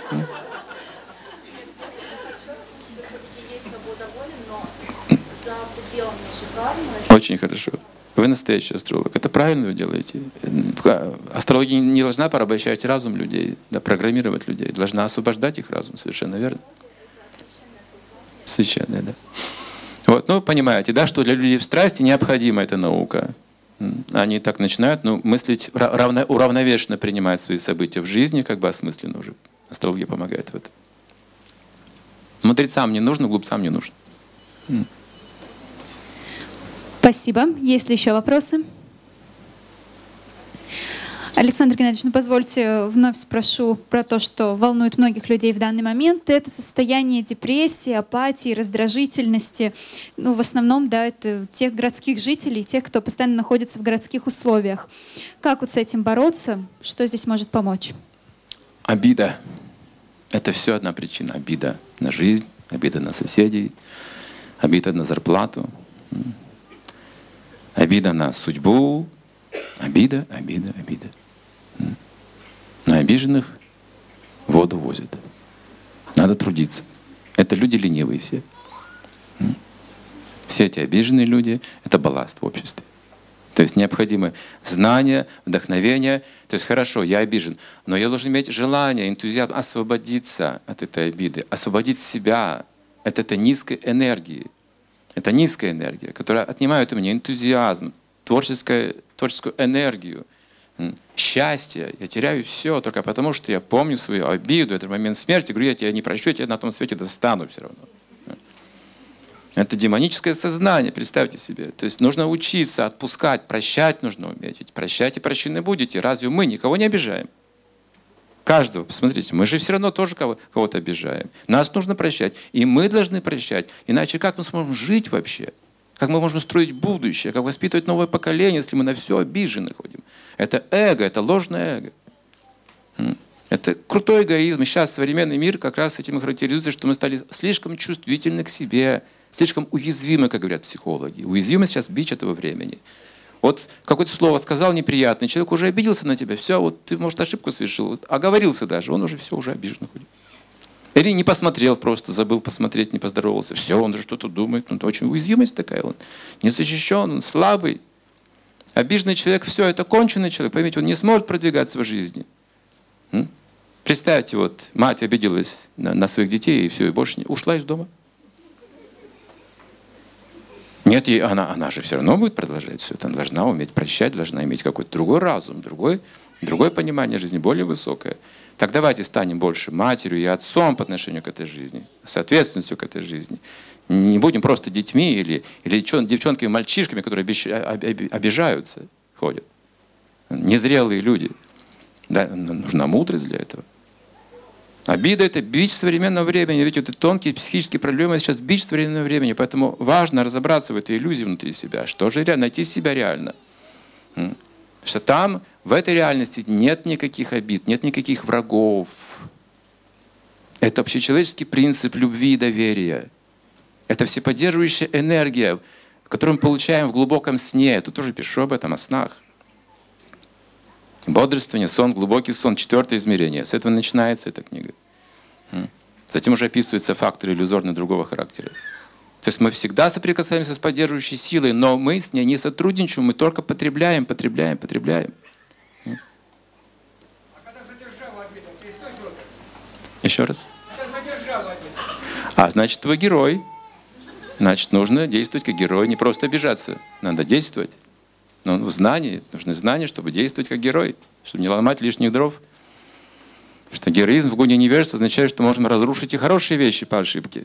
Очень хорошо. Вы настоящий астролог. Это правильно вы делаете. Астрология не должна порабощать разум людей, да, программировать людей. Должна освобождать их разум. Совершенно верно. Священная, да. Понимаете, да, что для людей в страсти необходима эта наука. Они так начинают мыслить, уравновешенно принимать свои события в жизни, как бы осмысленно уже. Астрология помогает в этом. Мудрецам не нужно, глупцам не нужно. Спасибо. Есть ли еще вопросы? Александр Геннадьевич, позвольте вновь спрошу про то, что волнует многих людей в данный момент. Это состояние депрессии, апатии, раздражительности. В основном, да, это тех городских жителей, тех, кто постоянно находится в городских условиях. Как с этим бороться? Что здесь может помочь? Обида. Это все одна причина. Обида на жизнь, обида на соседей, обида на зарплату, обида на судьбу. Обида. На обиженных воду возят. Надо трудиться. Это люди ленивые все. Все эти обиженные люди — это балласт в обществе. То есть необходимо знание, вдохновение. То есть хорошо, я обижен, но я должен иметь желание, энтузиазм освободиться от этой обиды, освободить себя от этой низкой энергии. Это низкая энергия, которая отнимает у меня энтузиазм, творческую энергию, счастье. Я теряю все только потому, что я помню свою обиду. Это момент смерти. Говорю, я тебя не прощу, я тебя на том свете достану все равно. Это демоническое сознание, представьте себе. То есть нужно учиться отпускать, прощать нужно уметь. Ведь прощать и прощены будете. Разве мы никого не обижаем? Каждого. Посмотрите, мы же все равно тоже кого-то обижаем. Нас нужно прощать. И мы должны прощать. Иначе как мы сможем жить вообще? Как мы можем строить будущее? Как воспитывать новое поколение, если мы на все обижены ходим? Это эго, это ложное эго. Это крутой эгоизм. И сейчас современный мир как раз этим и характеризуется, что мы стали слишком чувствительны к себе, слишком уязвимы, как говорят психологи. Уязвимость сейчас бич этого времени. Вот какое-то слово сказал неприятное, человек уже обиделся на тебя, все, вот ты, может, ошибку совершил, вот, оговорился даже, он уже все, уже обижен ходит. Или не посмотрел просто, забыл посмотреть, не поздоровался, все, он же что-то думает, он очень уязвимость такая, он не защищен, он слабый. Обиженный человек, все, это конченый человек, поймите, он не сможет продвигаться в жизни. Представьте, вот мать обиделась на своих детей, и все, и больше не ушла из дома. Нет, и она же все равно будет продолжать все это. Она должна уметь прощать, должна иметь какой-то другой разум, другое понимание жизни, более высокое. Так давайте станем больше матерью и отцом по отношению к этой жизни, с ответственностью к этой жизни. Не будем просто детьми или девчонками и мальчишками, которые обижаются, ходят. Незрелые люди. Да, нужна мудрость для этого. Обида — это бич современного времени. Ведь это тонкие психические проблемы сейчас бич современного времени. Поэтому важно разобраться в этой иллюзии внутри себя. Что же реально? Найти себя реально. Что там, в этой реальности, нет никаких обид, нет никаких врагов. Это общечеловеческий принцип любви и доверия. Это всеподдерживающая энергия, которую мы получаем в глубоком сне. Я тут тоже пишу об этом, о снах. Бодрствование, сон, глубокий сон, 4-е измерение. С этого начинается эта книга. Затем уже описываются факторы иллюзорно другого характера. То есть мы всегда соприкасаемся с поддерживающей силой, но мы с ней не сотрудничаем, мы только потребляем. А когда задержала обиду, ты источник? Еще раз. Когда задержала обиду. Значит, вы герой. Значит, нужно действовать как герой, не просто обижаться. Надо действовать. Но нужны знания, чтобы действовать как герой, чтобы не ломать лишних дров. Потому что героизм в гоне невежества означает, что можем разрушить и хорошие вещи по ошибке.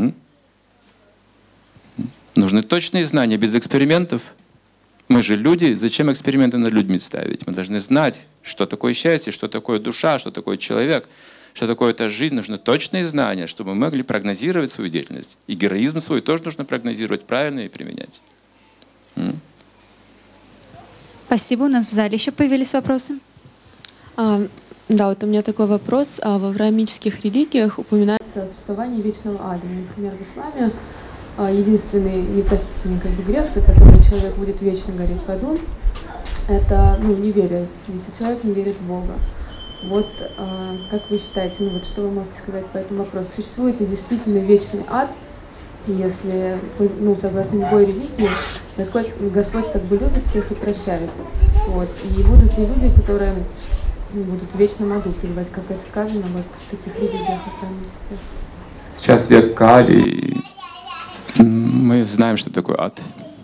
Нужны точные знания, без экспериментов. Мы же люди, зачем эксперименты над людьми ставить? Мы должны знать, что такое счастье, что такое душа, что такое человек, что такое эта жизнь. Нужны точные знания, чтобы мы могли прогнозировать свою деятельность. И героизм свой тоже нужно прогнозировать правильно и применять. Спасибо. У нас в зале еще появились вопросы. Да, вот у меня такой вопрос. Во авраамических религиях упоминается о существовании вечного ада. Например, в исламе единственный непростительный грех, за который человек будет вечно гореть в аду, это неверие, если человек не верит в Бога. Вот как вы считаете, что вы можете сказать по этому вопросу? Существует ли действительно вечный ад, если, согласно любой религии, Господь как бы любит всех и прощает. Вот. И будут ли люди, которые будут в вечном аду пребывать, как это сказано вот в таких религиях авраамических? Сейчас век Кали, мы знаем, что такое ад.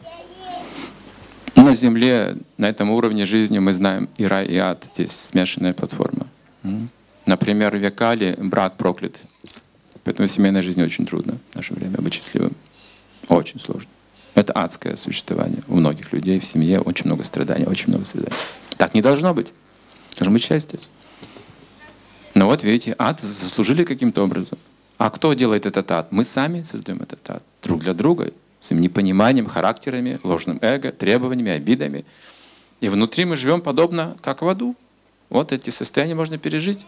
На земле, на этом уровне жизни мы знаем и рай, и ад. Здесь смешанная платформа. Например, в век Кали брак проклят. Поэтому в семейной жизни очень трудно в наше время быть счастливым. Очень сложно. Это адское существование у многих людей в семье. Очень много страданий, очень много страданий. Так не должно быть. Должно быть счастье. Но вот видите, ад заслужили каким-то образом. А кто делает этот ад? Мы сами создаем этот ад. Друг для друга. Своим непониманием, характерами, ложным эго, требованиями, обидами. И внутри мы живем подобно, как в аду. Вот эти состояния можно пережить.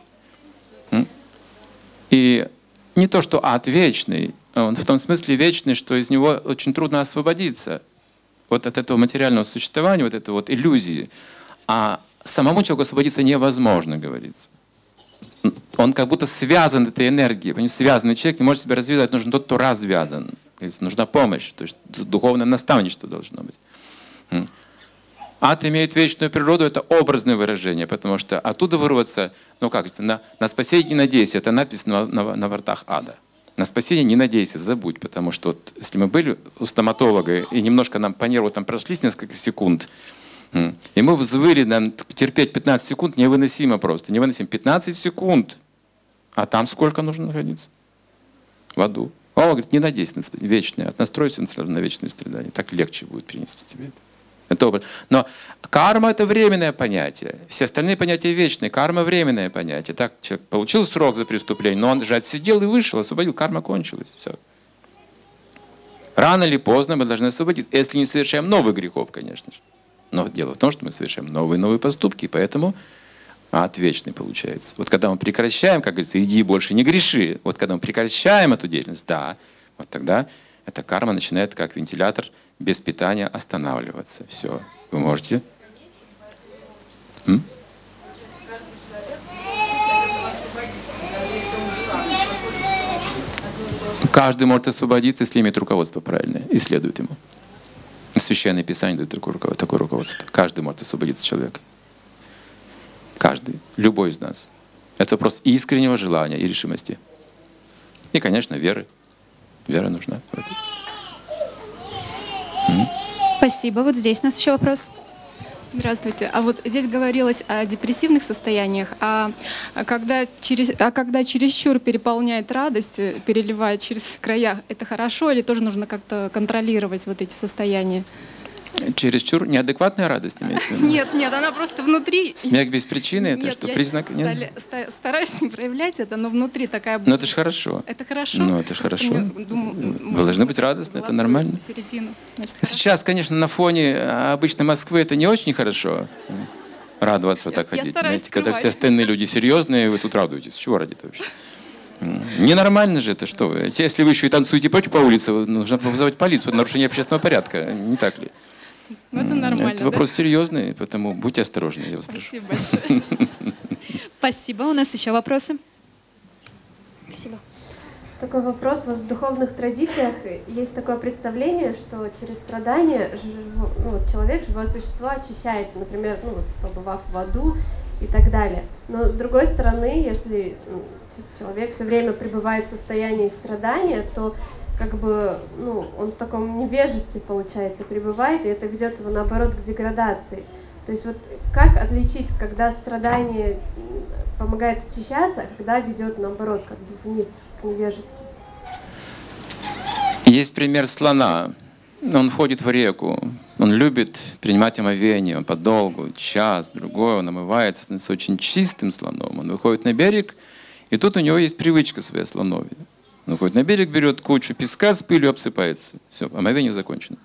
И не то, что ад вечный, он в том смысле вечный, что из него очень трудно освободиться. Вот от этого материального существования, вот этой вот иллюзии. А самому человеку освободиться невозможно, говорится. Он как будто связан этой энергией. Связанный человек не может себя развивать, нужен тот, кто развязан. Нужна помощь, то есть духовное наставничество должно быть. Ад имеет вечную природу, это образное выражение, потому что оттуда вырваться, на спасение не надейся, это написано на воротах ада. На спасение не надейся, забудь, потому что вот, если мы были у стоматолога и немножко нам по нерву там прошлись несколько секунд, и мы взвыли, нам терпеть 15 секунд невыносимо просто, невыносимо. 15 секунд, а там сколько нужно находиться? В аду. Он говорит, не надейся на вечное, настройся на вечные страдания, так легче будет перенести тебе это. Но карма — это временное понятие. Все остальные понятия вечные. Карма — временное понятие. Так, человек получил срок за преступление, но он же отсидел и вышел, освободил, карма кончилась. Все. Рано или поздно мы должны освободиться, если не совершаем новых грехов, конечно же. Но дело в том, что мы совершаем новые поступки, поэтому а ад вечный получается. Вот когда мы прекращаем, как говорится, иди больше не греши, вот когда мы прекращаем эту деятельность, да, вот тогда эта карма начинает как вентилятор без питания останавливаться. Все, вы можете. Каждый может освободиться, если имеет руководство правильное и следует ему. Священное Писание дает такое руководство. Каждый может освободиться человек. Каждый. Любой из нас. Это вопрос искреннего желания и решимости. И, конечно, веры. Вера нужна в этом. Спасибо. Вот здесь у нас еще вопрос. Здравствуйте. А вот здесь говорилось о депрессивных состояниях, когда чересчур переполняет радость, переливает через края, это хорошо или тоже нужно как-то контролировать вот эти состояния? Чересчур неадекватная радость имеется в виду? Нет, она просто внутри. Смех без причины, это что, признак? Нет, стараюсь не проявлять это, но внутри такая... Ну это же хорошо. Это хорошо? Ну это же хорошо. Вы должны быть радостны, это нормально. Сейчас, конечно, на фоне обычной Москвы это не очень хорошо. Радоваться вот так ходить. Знаете, когда все остальные люди серьезные, вы тут радуетесь. Чего ради-то вообще? Ненормально же это, что вы. Если вы еще и танцуете по улице, нужно вызывать полицию. Это нарушение общественного порядка, не так ли? Ну, это нормально. Это вопрос серьезный, поэтому будьте осторожны, я вас прошу. Спасибо большое. Спасибо. У нас еще вопросы. Спасибо. Такой вопрос. Вот в духовных традициях есть такое представление, что через страдания человек, живое существо очищается, например, побывав в аду и так далее. Но с другой стороны, если человек все время пребывает в состоянии страдания, то он в таком невежестве, получается, пребывает, и это ведет его, наоборот, к деградации. То есть вот как отличить, когда страдание помогает очищаться, а когда ведет, наоборот, вниз, к невежеству? Есть пример слона. Он входит в реку, он любит принимать омовение, он подолгу, час, другой, он омывается, становится очень чистым слоном. Он выходит на берег, и тут у него есть привычка своя слоновья. Он выходит на берег, берет кучу песка с пылью, обсыпается. Все, омовение закончено.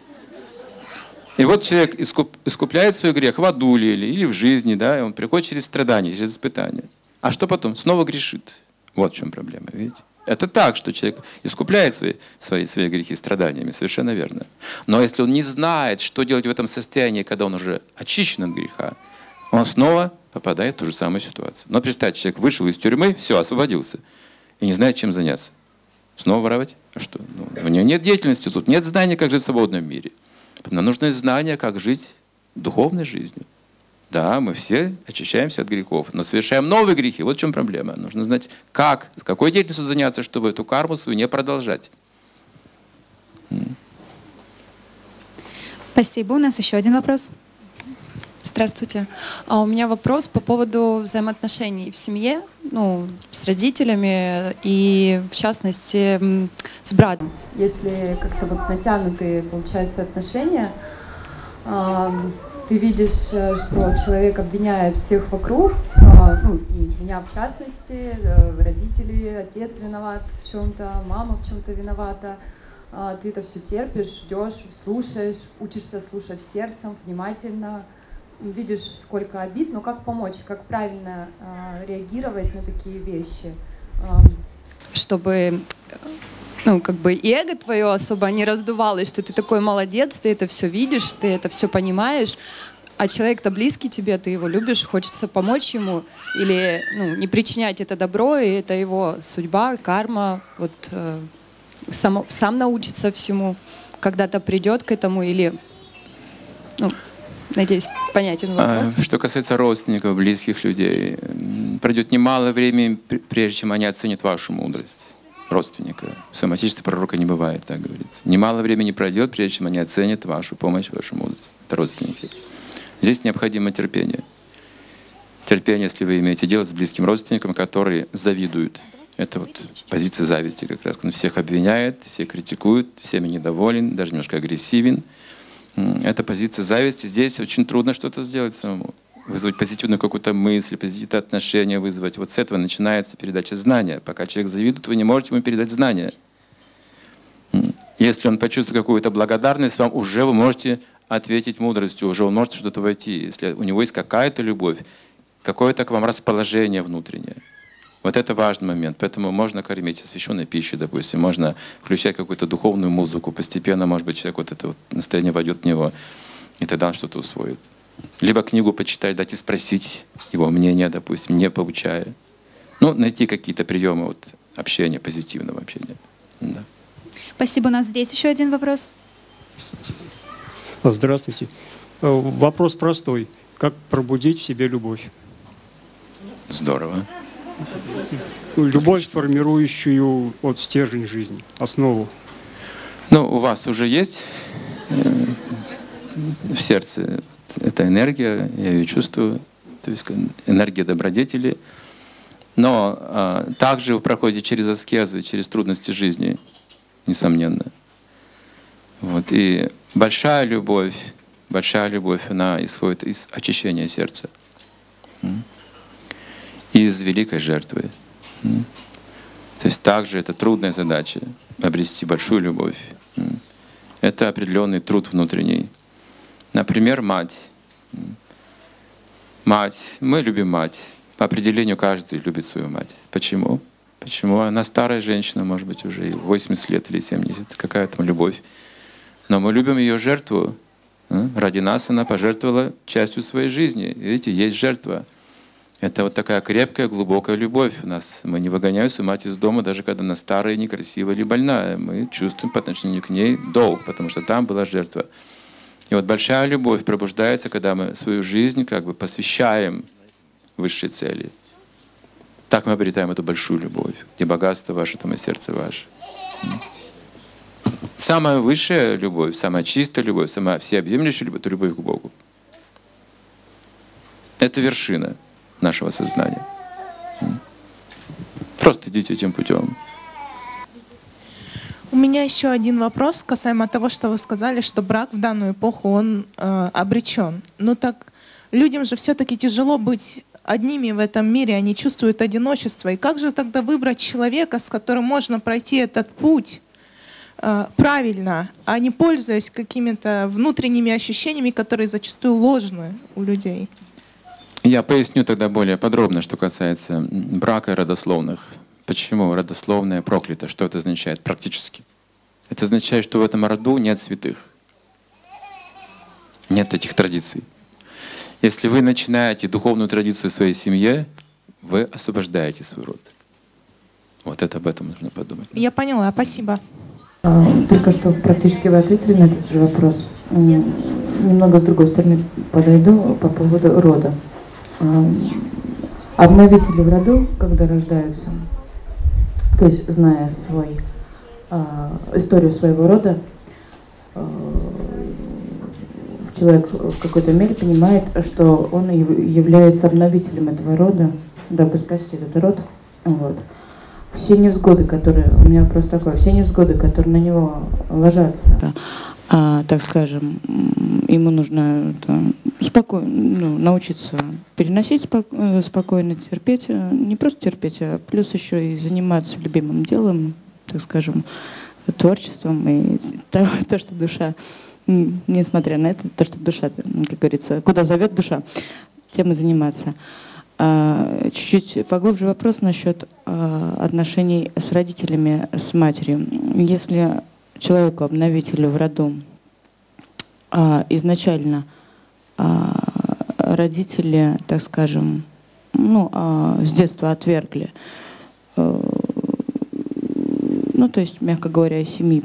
И вот человек искупляет свой грех в аду или в жизни, да, и он приходит через страдания, через испытания. А что потом? Снова грешит. Вот в чем проблема, видите? Это так, что человек искупляет свои грехи страданиями, совершенно верно. Но если он не знает, что делать в этом состоянии, когда он уже очищен от греха, он снова попадает в ту же самую ситуацию. Но представьте, человек вышел из тюрьмы, все, освободился, и не знает, чем заняться. Снова воровать? А что? У него нет деятельности тут, нет знаний, как жить в свободном мире. Нам нужны знания, как жить духовной жизнью. Да, мы все очищаемся от грехов, но совершаем новые грехи. Вот в чем проблема. Нужно знать, как, с какой деятельностью заняться, чтобы эту карму свою не продолжать. Спасибо. У нас еще один вопрос. Здравствуйте. У меня вопрос по поводу взаимоотношений в семье, с родителями и, в частности, с братом. Если как-то натянутые, получаются, отношения, ты видишь, что человек обвиняет всех вокруг, и меня в частности, родители, отец виноват в чем-то, мама в чем-то виновата. Ты это все терпишь, ждешь, слушаешь, учишься слушать сердцем, внимательно, видишь, сколько обид, но как помочь, как правильно реагировать на такие вещи, чтобы и эго твое особо не раздувалось, что ты такой молодец, ты это все видишь, ты это все понимаешь, а человек-то близкий тебе, ты его любишь, хочется помочь ему или не причинять это добро, и это его судьба, карма, сам научится всему, когда-то придет к этому или, надеюсь, понятен вопрос. Что касается родственников, близких людей, пройдет немало времени, прежде чем они оценят вашу мудрость. Родственника. В своем отечестве пророка не бывает, так говорится. Немало времени пройдет, прежде чем они оценят вашу помощь, вашу мудрость. Это родственники. Здесь необходимо терпение. Терпение, если вы имеете дело с близким родственником, который завидует. Это позиция зависти как раз. Он всех обвиняет, всех критикует, всеми недоволен, даже немножко агрессивен. Это позиция зависти. Здесь очень трудно что-то сделать самому. Вызвать позитивную какую-то мысль, позитивное отношение вызвать. Вот с этого начинается передача знания. Пока человек завидует, вы не можете ему передать знания. Если он почувствует какую-то благодарность вам, уже вы можете ответить мудростью, уже он может что-то войти. Если у него есть какая-то любовь, какое-то к вам расположение внутреннее. Вот это важный момент. Поэтому можно кормить освященной пищей, допустим, можно включать какую-то духовную музыку. Постепенно, может быть, человек вот это вот настроение войдет в него, и тогда он что-то усвоит. Либо книгу почитать, дать и спросить его мнение, допустим, не получая. Ну, найти какие-то приемы вот, общения, позитивного общения. Да. Спасибо. У нас здесь еще один вопрос. Здравствуйте. Вопрос простой. Как пробудить в себе любовь? Здорово. Любовь, формирующую вот стержень жизни, основу. Ну, у вас уже есть в сердце эта энергия, я ее чувствую, то есть энергия добродетели. Но также вы проходите через аскезы, через трудности жизни, несомненно. Вот. И большая любовь, она исходит из очищения сердца. Из великой жертвы. То есть также это трудная задача — обрести большую любовь. Это определенный труд внутренний. Например, мать. Мать. Мы любим мать. По определению каждый любит свою мать. Почему? Почему? Она старая женщина, может быть, уже 80 лет или 70. Какая там любовь. Но мы любим ее жертву. Ради нас она пожертвовала частью своей жизни. Видите, есть жертва. Это вот такая крепкая, глубокая любовь у нас. Мы не выгоняем свою мать из дома, даже когда она старая, некрасивая или больная. Мы чувствуем по отношению к ней долг, потому что там была жертва. И вот большая любовь пробуждается, когда мы свою жизнь как бы посвящаем высшей цели. Так мы обретаем эту большую любовь, где богатство ваше, там и сердце ваше. Самая высшая любовь, самая чистая любовь, самая всеобъемлющая любовь — это любовь к Богу. Это вершина нашего сознания. Просто идите этим путем. У меня еще один вопрос касаемо того, что вы сказали, что брак в данную эпоху, он обречен. Ну так людям же все-таки тяжело быть одними в этом мире, они чувствуют одиночество. И как же тогда выбрать человека, с которым можно пройти этот путь правильно, а не пользуясь какими-то внутренними ощущениями, которые зачастую ложны у людей? Я поясню тогда более подробно, что касается брака и родословных. Почему родословное проклято? Что это означает практически? Это означает, что в этом роду нет святых. Нет этих традиций. Если вы начинаете духовную традицию в своей семье, вы освобождаете свой род. Вот это об этом нужно подумать. Я поняла, спасибо. Только что практически вы ответили на этот же вопрос. Немного с другой стороны подойду по поводу рода. Обновители в роду, когда рождаются, то есть зная историю своего рода, человек в какой-то мере понимает, что он является обновителем этого рода, дабы спасти этот род. Вот. Все невзгоды, которые, у меня вопрос такой, все невзгоды, которые на него ложатся, так скажем, ему нужно спокойно, научиться переносить спокойно, терпеть, не просто терпеть, а плюс еще и заниматься любимым делом, так скажем, творчеством и то, что душа, несмотря на это, то, что душа, как говорится, куда зовет душа, тем и заниматься. Чуть-чуть поглубже вопрос насчет отношений с родителями, с матерью. Если человеку, обновителю в роду, изначально родители, так скажем, с детства отвергли, то есть, мягко говоря, из семьи,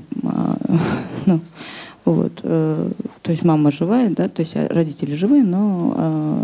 то есть мама живая, да, то есть родители живые, но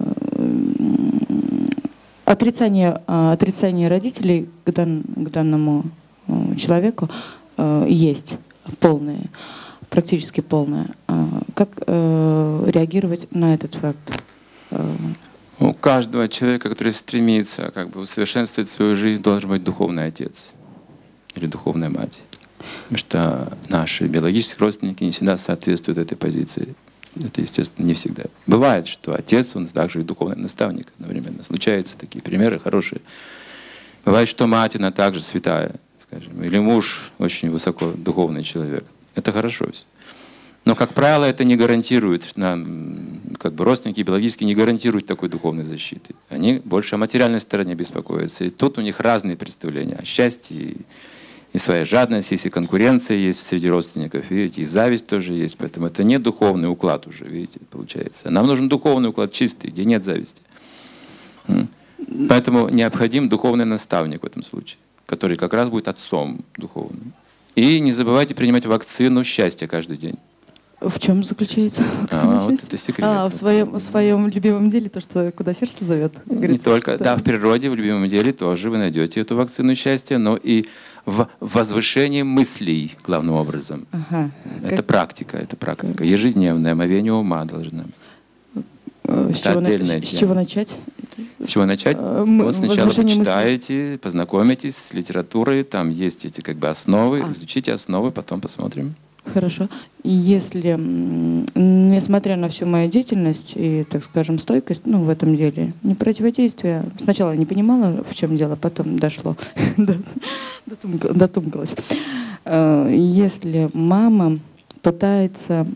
отрицание родителей к данному человеку есть полное, практически полное. Как реагировать на этот факт? У каждого человека, который стремится усовершенствовать свою жизнь, должен быть духовный отец или духовная мать. Потому что наши биологические родственники не всегда соответствуют этой позиции. Это, естественно, не всегда. Бывает, что отец, он также и духовный наставник одновременно. Случаются такие примеры хорошие. Бывает, что мать, она также святая, скажем, или муж очень высоко духовный человек. Это хорошо все. Но, как правило, это не гарантирует, как бы родственники биологически не гарантируют такой духовной защиты. Они больше о материальной стороне беспокоятся. И тут у них разные представления о счастье, и своя жадность, есть и конкуренция есть среди родственников, видите, и зависть тоже есть. Поэтому это не духовный уклад уже, видите, получается. Нам нужен духовный уклад чистый, где нет зависти. Поэтому необходим духовный наставник в этом случае, который как раз будет отцом духовным. И не забывайте принимать вакцину счастья каждый день. В чем заключается вакцина вот это секрет. В своем любимом деле, то, что куда сердце зовет. Не только, да, в природе, в любимом деле тоже вы найдете эту вакцину счастья, но и в возвышении мыслей, главным образом. Ага. Это практика, это практика. Ежедневное омовение ума должна быть. С чего начать? С чего начать? Вот сначала почитаете, познакомитесь с литературой, там есть эти как бы основы, изучите основы, потом посмотрим. Хорошо. Если, несмотря на всю мою деятельность и, так скажем, стойкость, в этом деле, не противодействие. Сначала я не понимала, в чем дело, потом дошло, дотумкалась. Если мама пытается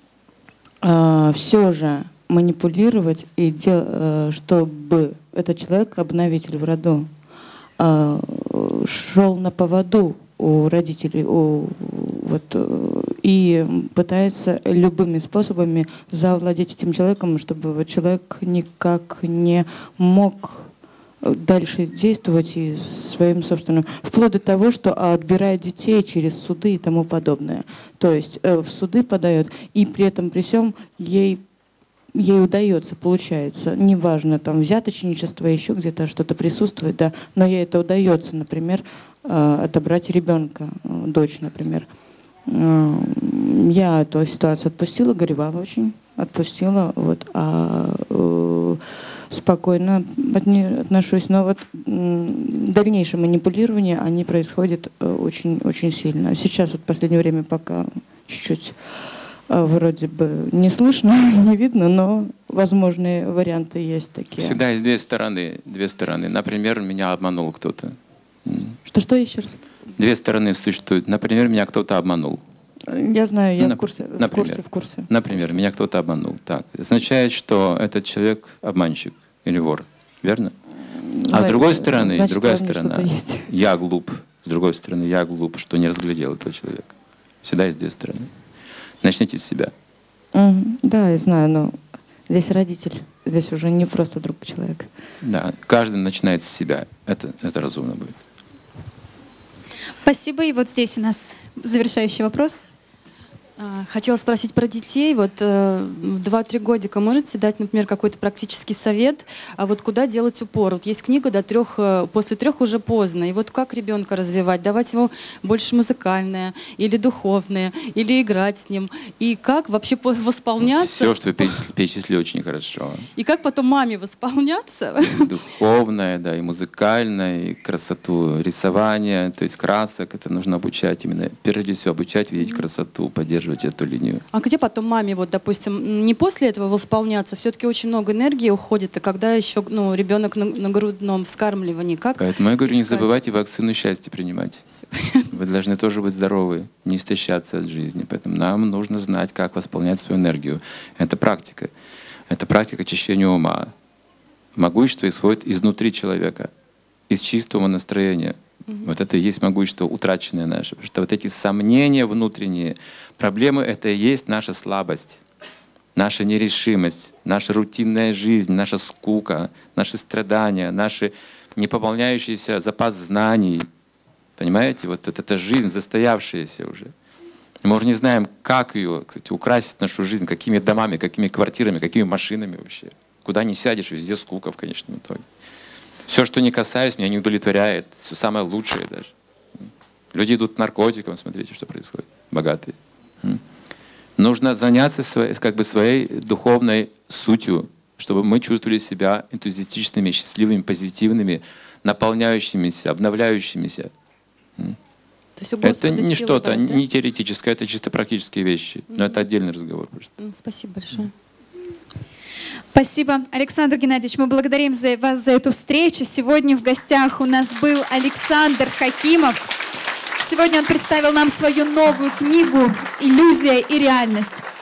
все же манипулировать, и чтобы этот человек, обновитель в роду, шел на поводу у родителей, и пытается любыми способами завладеть этим человеком, чтобы человек никак не мог дальше действовать и своим собственным, вплоть до того, что отбирает детей через суды и тому подобное. То есть в суды подает, и при этом при всем ей удается, получается, неважно, там взяточничество, еще где-то что-то присутствует, да, но ей это удается, например, отобрать ребенка, дочь, например. Я эту ситуацию отпустила, горевала очень, отпустила, спокойно отношусь, но дальнейшее манипулирование, они происходят очень, очень сильно. Сейчас в последнее время пока чуть-чуть вроде бы не слышно, не видно, но возможные варианты есть такие. Всегда есть две стороны. Например, меня обманул кто-то. Что еще раз? Две стороны существуют. Например, меня кто-то обманул. Я знаю, я в курсе. Например, меня кто-то обманул. Так, означает, что этот человек обманщик или вор. Верно? А с другой стороны, другая сторона, я глуп. С другой стороны, я глуп, что не разглядел этого человека. Всегда есть две стороны. Начните с себя. Да, я знаю, но здесь родитель. Здесь уже не просто друг человека. Да, каждый начинает с себя. Это разумно будет. Спасибо. И вот здесь у нас завершающий вопрос. Хотела спросить про детей. Вот 2-3 годика можете дать, например, какой-то практический совет, а вот куда делать упор? Вот есть книга после 3 уже поздно. И вот как ребенка развивать? Давать ему больше музыкальное или духовное, или играть с ним? И как вообще восполняться? Все, что вы перечислили, очень хорошо. И как потом маме восполняться? Духовное, да, и музыкальное, и красоту рисования, то есть красок. Это нужно обучать именно. Прежде всего обучать видеть красоту, поддерживать эту линию. А где потом маме, допустим, не после этого восполняться? Все-таки очень много энергии уходит, и когда еще ребенок на грудном вскармливании, как? Поэтому я говорю, не забывайте вакцину счастья принимать. Вы должны тоже быть здоровы, не истощаться от жизни. Поэтому нам нужно знать, как восполнять свою энергию. Это практика. Это практика очищения ума. Могущество исходит изнутри человека, из чистого настроения. Вот это и есть могущество утраченное наше. Потому что вот эти сомнения внутренние, проблемы — это и есть наша слабость, наша нерешимость, наша рутинная жизнь, наша скука, наши страдания, наши непополняющийся запас знаний. Понимаете? Вот эта жизнь застоявшаяся уже. Мы уже не знаем, как ее, кстати, украсить нашу жизнь, какими домами, какими квартирами, какими машинами вообще. Куда ни сядешь, везде скука в конечном итоге. Все, что не касаюсь, меня не удовлетворяет. Все самое лучшее даже. Люди идут к наркотикам, смотрите, что происходит. Богатые. Нужно заняться своей духовной сутью, чтобы мы чувствовали себя энтузиастичными, счастливыми, позитивными, наполняющимися, обновляющимися. Это не что-то, не теоретическое, это чисто практические вещи. Но это отдельный разговор просто. Спасибо большое. Спасибо. Александр Геннадьевич, мы благодарим вас за эту встречу. Сегодня в гостях у нас был Александр Хакимов, Сегодня он представил нам свою новую книгу «Иллюзия и реальность».